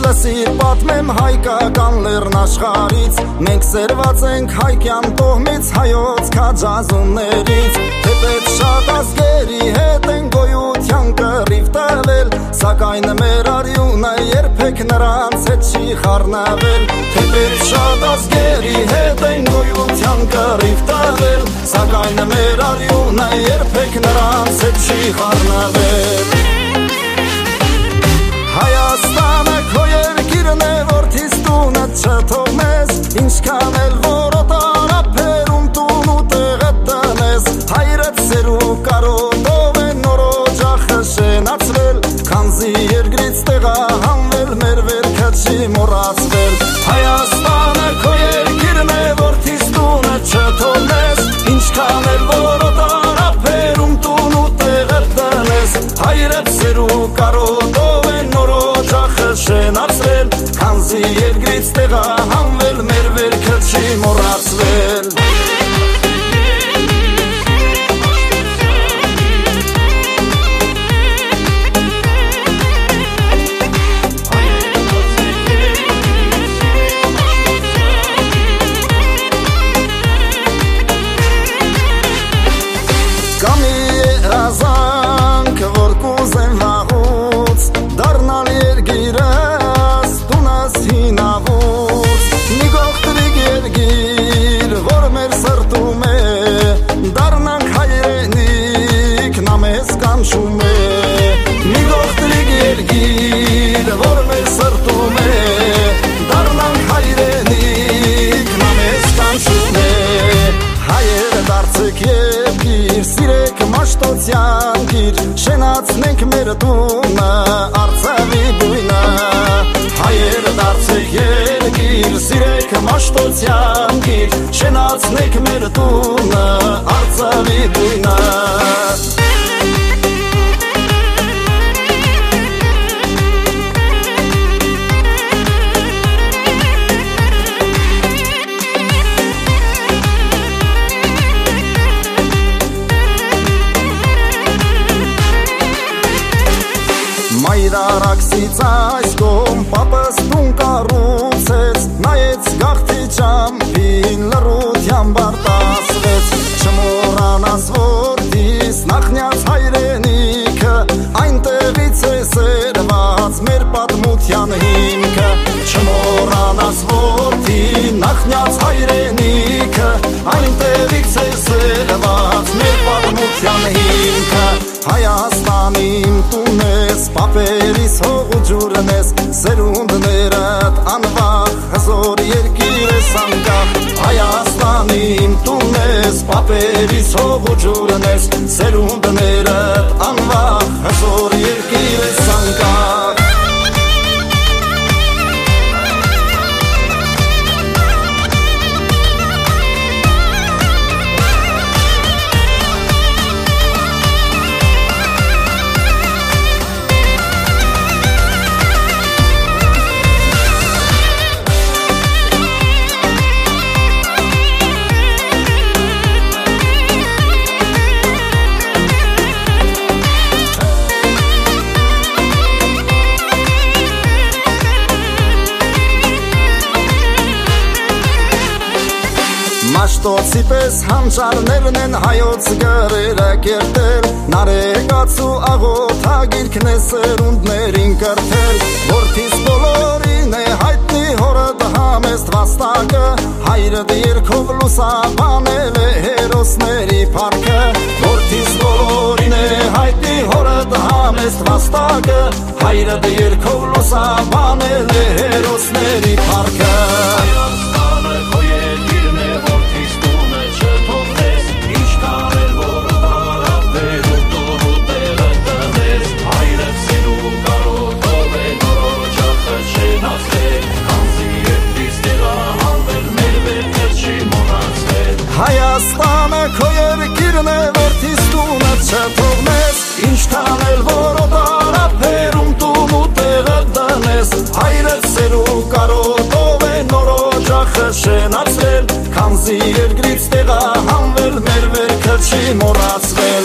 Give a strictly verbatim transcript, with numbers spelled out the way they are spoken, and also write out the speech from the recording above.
լսիր պատմեմ հայկական լեռն աշխարից, մենք սերված ենք հայկյան տոհմից, հայոց քաջազուններից, թեպետ շատ ազգերի հետ են գոյության կռիվ տվել, սակայն մեր արյունը երբեք նրանց հետ չի խառնվել, թեպետ շատ ազգերի հետ են գոյության կռիվ տվել, սակայն մեր արյունը երբեք նրանց հետ չի խառնվել։ Հայաստանը քո երկիրն է, որդիս տունը չթողնես, ինչքան էլ որ օտարափերում տուն ու տեղը տնես, հայրդ սերու կարոտով է նոր օջախը շենացվել, քանզի երկրից տեղահանվել, մեր վերքը չի մոռացվել։ Հայաստանը քո երկիրն է, որդիս տունը չթողնես, ինչքան էլ որ օտարափերում տուն ու տեղը տնես, հայրդ սերու կարոտով է նոր օջախը շենացվել, քանզի երկրից տեղահանվել, մեր վերքը չի մոռացվել։ Կամի երազանք, որ կուզեմ վաղուց, դառնալ երգիրս, տունս հինավուց, մի գողտրիկ երգիր, որ մեր սրտում է, դառնանք հայրենիք, նա մեզ կանչում է, մի գողտրիկ երգիր, որ մեր սրտում է, դառնանք հայրենիք, նա մեզ կանչում է, հայերը դարձեք երկիր, սիրեք մաշտոցյան գիր, շենացնենք մեր տունը, արծավի բույնը, հայերը դարձեք երկիր, սիրեք մաշտոցյան գիր, շենացնենք մեր տունը, արծավի բույնը։ Մայրարաքսից այս կողմ պապս տուն կառուցեց, նայեց գաղթի ճամփին, լռությամբ արտասվեց, չմոռանաս որդիս նախնյաց հայրենիքը, այնտեղից է սերված մեր պատմության հիմքը, չմոռանաս որդի նախնյաց հայրենիքը, այնտեղից է սերված մեր պատմության հիմքը, Հայաստանի իմ տունն ես, պապերիս հող ու ջուրն ես, սերունդներդ անվախ, հզոր երկիր ես անկախ, Հայաստանի իմ տունն ես, պապերիս հող ու ջուրն ես, սերունդներդ անվախ, հզոր երկիր ես անկախ։ Մաշտոցի պես հանճարներն են հայոց գրերը կերտել, նարեկացու աղոթագիրքն է սերունդներին կրթել, որդիս բոլորին է հայտնի հորդ համեստ վաստակը, հայրդ երկով լուսաբանել է հերոսների փառքը, որդիս բոլորին է հայտնի հորդ համեստ վաստակը, հայրդ երկով լուսաբանել է հերոսների փառքը։ Հայաստանը քո երկիրն է, որդիս տունը չթողնես, ինչքան էլ որ օտարափերում տուն ու տեղը դնես, հայրդ սերու կարոտով է նոր օջախը շենացվել, քանզի երկրից տեղահանվել, մեր վերքը չի մոռացվել։